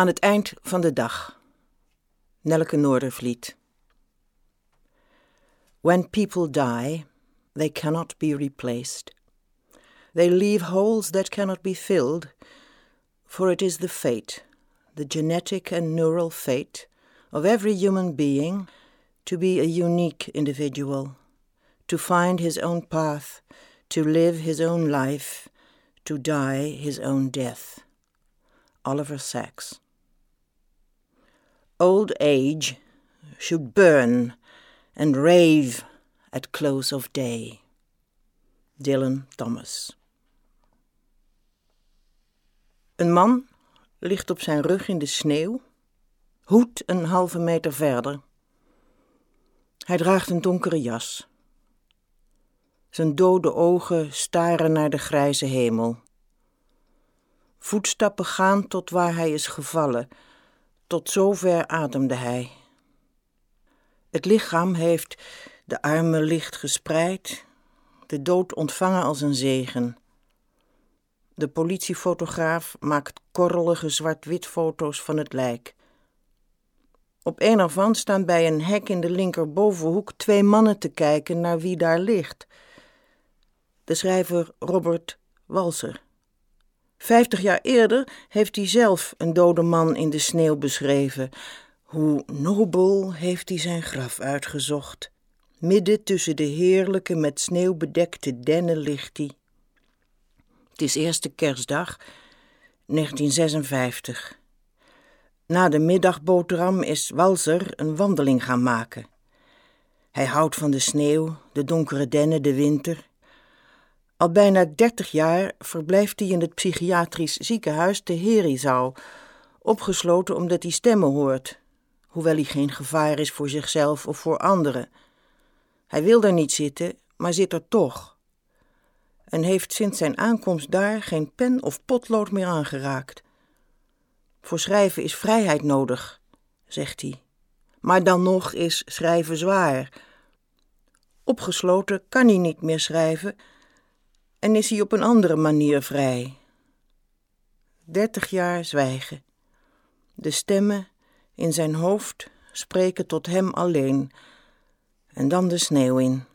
Aan het eind van de dag. Nelleke Noordervliet. When people die, they cannot be replaced. They leave holes that cannot be filled, for it is the fate, the genetic and neural fate, of every human being to be a unique individual, to find his own path, to live his own life, to die his own death. Oliver Sacks. Old age should burn and rave at close of day. Dylan Thomas. Een man ligt op zijn rug in de sneeuw, hoed een halve meter verder. Hij draagt een donkere jas. Zijn dode ogen staren naar de grijze hemel. Voetstappen gaan tot waar hij is gevallen. Tot zover ademde hij. Het lichaam heeft de armen licht gespreid, de dood ontvangen als een zegen. De politiefotograaf maakt korrelige zwart-wit foto's van het lijk. Op een ervan staan bij een hek in de linkerbovenhoek 2 mannen te kijken naar wie daar ligt. De schrijver Robert Walser. 50 jaar eerder heeft hij zelf een dode man in de sneeuw beschreven. Hoe nobel heeft hij zijn graf uitgezocht. Midden tussen de heerlijke met sneeuw bedekte dennen ligt hij. Het is eerste kerstdag, 1956. Na de middagboterham is Walser een wandeling gaan maken. Hij houdt van de sneeuw, de donkere dennen, de winter. Al bijna 30 jaar verblijft hij in het psychiatrisch ziekenhuis te Herizau, opgesloten omdat hij stemmen hoort, hoewel hij geen gevaar is voor zichzelf of voor anderen. Hij wil daar niet zitten, maar zit er toch. En heeft sinds zijn aankomst daar geen pen of potlood meer aangeraakt. Voor schrijven is vrijheid nodig, zegt hij. Maar dan nog is schrijven zwaar. Opgesloten kan hij niet meer schrijven en is hij op een andere manier vrij. 30 jaar zwijgen. De stemmen in zijn hoofd spreken tot hem alleen. En dan de sneeuw in.